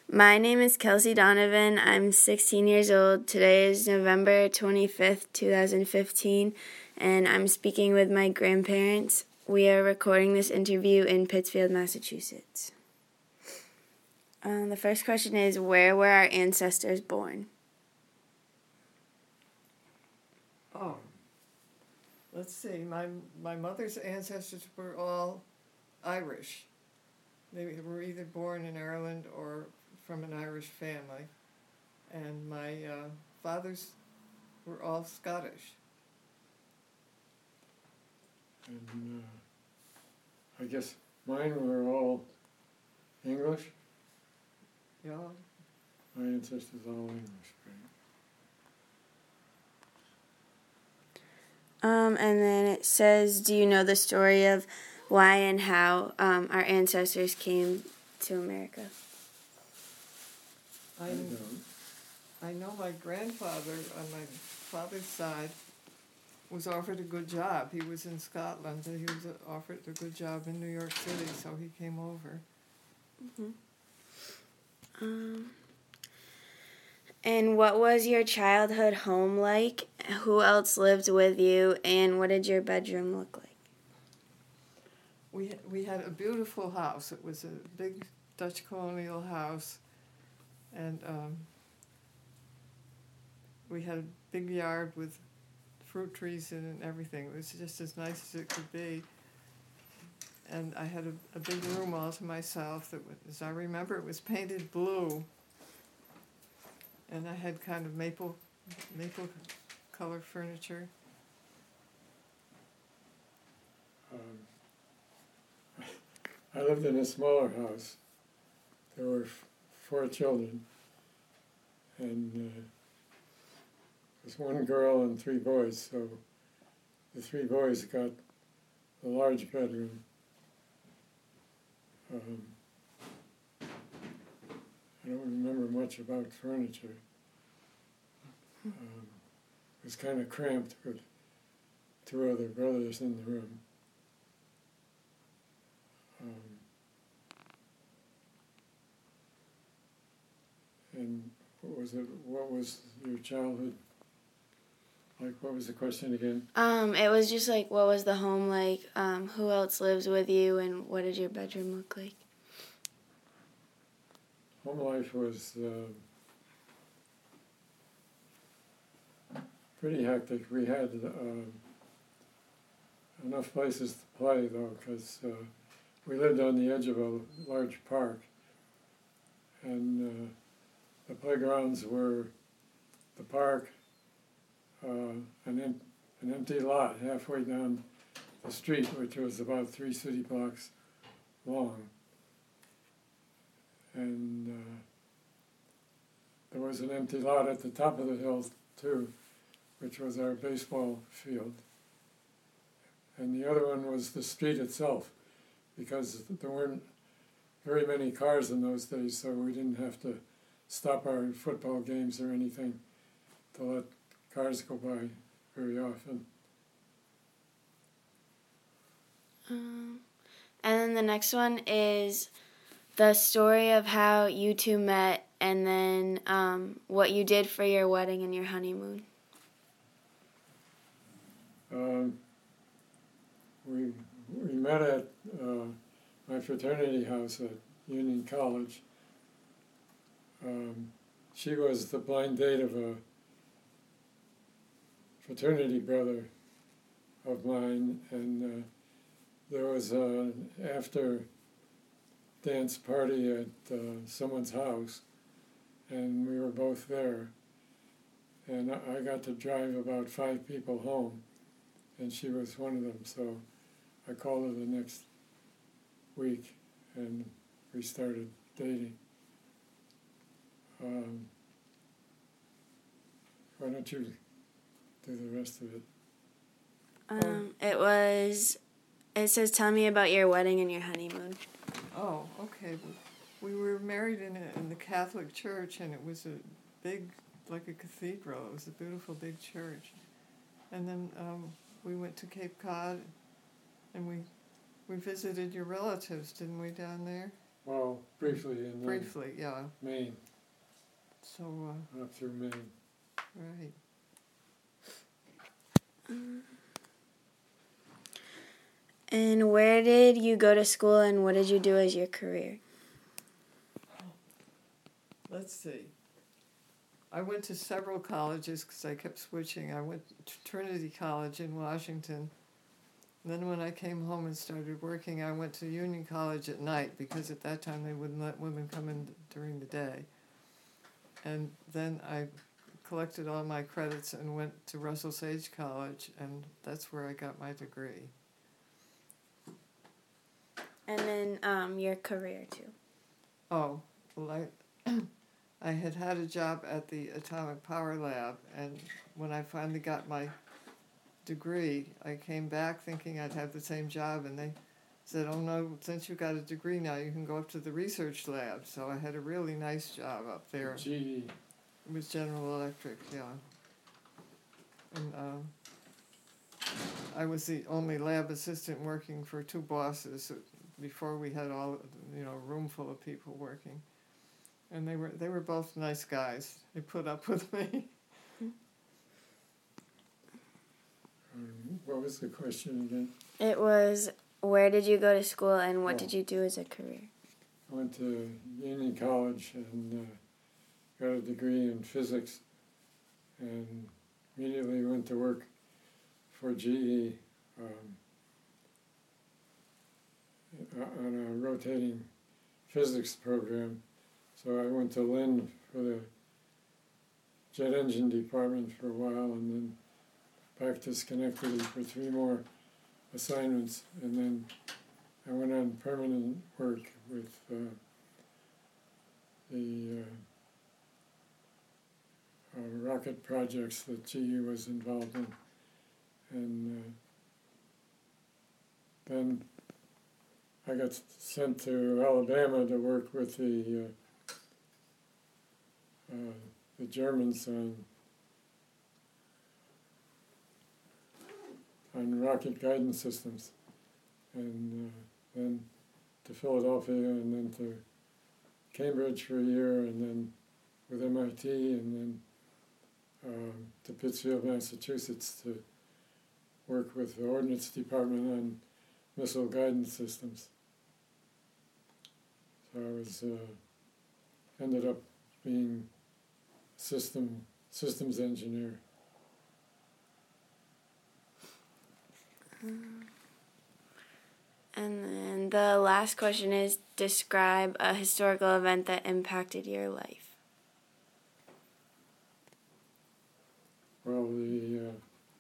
My name is Kelsey Donovan. I'm 16 years old. Today is November 25th, 2015, and I'm speaking with my grandparents. We are recording this interview in Pittsfield, Massachusetts. The first question is, where were our ancestors born? Oh, let's see. My mother's ancestors were all Irish. They were either born in Ireland or from an Irish family. And my fathers were all Scottish. And I guess mine were all English. Yeah. My ancestors all English, right? And then it says, do you know the story of why and how our ancestors came to America? I know my grandfather on my father's side was offered a good job. He was in Scotland, and he was offered a good job in New York City, so he came over. Mm-hmm. And what was your childhood home like? Who else lived with you? And what did your bedroom look like? We had a beautiful house. It was a big Dutch colonial house, and we had a big yard with fruit trees in it and everything. It was just as nice as it could be. And I had a big room all to myself that, as I remember, it was painted blue. And I had kind of maple color furniture. I lived in a smaller house. There were 4 children, and there was 1 girl and 3 boys, so the 3 boys got the large bedroom. I don't remember much about furniture. It was kind of cramped with 2 other brothers in the room. And what was your childhood like? What was the question again? It was just like, what was the home like? Who else lives with you? And what did your bedroom look like? Home life was pretty hectic. We had enough places to play, though, because we lived on the edge of a large park, and the playgrounds were the park, an empty lot halfway down the street, which was about 3 city blocks long. And there was an empty lot at the top of the hill, too, which was our baseball field. And the other one was the street itself, because there weren't very many cars in those days, so we didn't have to stop our football games or anything to let cars go by very often. And then the next one is the story of how you two met, and then what you did for your wedding and your honeymoon. We met at my fraternity house at Union College. She was the blind date of a fraternity brother of mine, and there was an after dance party at someone's house, and we were both there. And I got to drive about 5 people home, and she was one of them, so I called her the next week, and we started dating. Why don't you do the rest of it? It says, tell me about your wedding and your honeymoon. Oh, okay. We were married in the Catholic Church, and it was a big, like a cathedral. It was a beautiful big church. And then we went to Cape Cod, and we visited your relatives, didn't we, down there? Well, briefly, and then Briefly, yeah. Maine, So, up through Maine. right. And where did you go to school and what did you do as your career? Let's see. I went to several colleges because I kept switching. I went to Trinity College in Washington. And then when I came home and started working, I went to Union College at night because at that time they wouldn't let women come in during the day. And then I collected all my credits and went to Russell Sage College, and that's where I got my degree. And then your career too. Oh, well, I had a job at the Atomic Power Lab, and when I finally got my degree, I came back thinking I'd have the same job, and they said, oh no, since you got a degree now, you can go up to the research lab. So I had a really nice job up there. GE. It was General Electric, yeah. And I was the only lab assistant working for two bosses before we had all, a room full of people working. And they were both nice guys. They put up with me. What was the question again? It was, where did you go to school and what did you do as a career? I went to Union College and got a degree in physics, and immediately went to work for GE on a rotating physics program. So I went to Lynn for the jet engine department for a while, and then back to Schenectady for 3 more assignments, and then I went on permanent work with the rocket projects that GE was involved in, and then I got sent to Alabama to work with the Germans on rocket guidance systems, and then to Philadelphia, and then to Cambridge for a year, and then with MIT, and then to Pittsfield, Massachusetts, to work with the Ordnance Department on missile guidance systems. So I was ended up being systems engineer. And then the last question is, describe a historical event that impacted your life. Well, the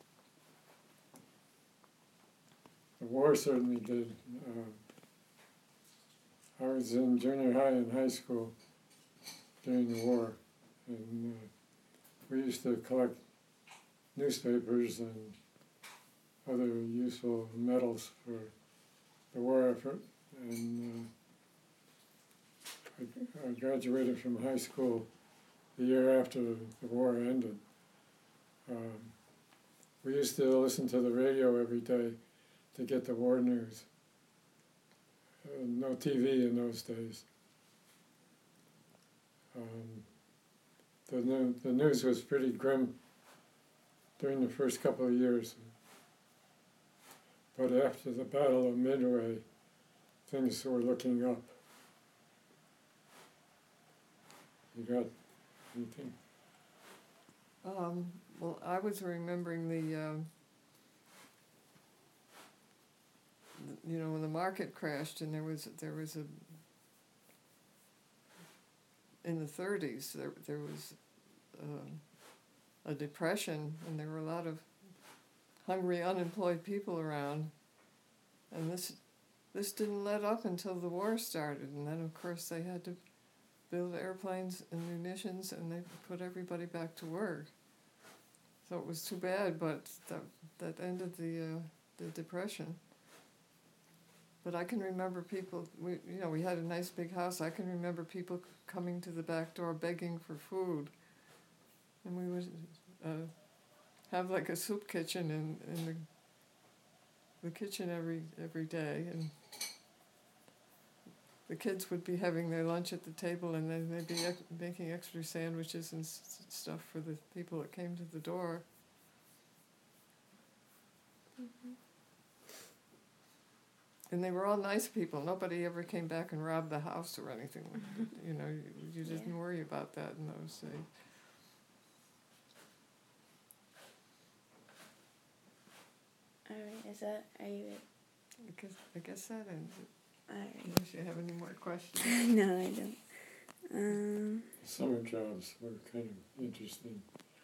war certainly did. I was in junior high and high school during the war, and we used to collect newspapers and other useful medals for the war effort, and I graduated from high school the year after the war ended. We used to listen to the radio every day to get the war news. No TV in those days. The news was pretty grim during the first couple of years. But after the Battle of Midway, things were looking up. You got anything? Well, I was remembering when the market crashed, and there was in the 30s there was a depression, and there were a lot of hungry, unemployed people around, and this didn't let up until the war started, and then of course they had to build airplanes and munitions, and they put everybody back to work. So it was too bad, but that ended the depression. But I can remember people. We had a nice big house. I can remember people coming to the back door begging for food, and we would have like a soup kitchen in the kitchen every day, and the kids would be having their lunch at the table, and then they'd be making extra sandwiches and stuff for the people that came to the door. Mm-hmm. And they were all nice people. Nobody ever came back and robbed the house or anything. You know, you didn't worry about that in those days. All right, are you it? I guess that ends it. All right. Unless you have any more questions. No, I don't. Summer jobs were kind of interesting.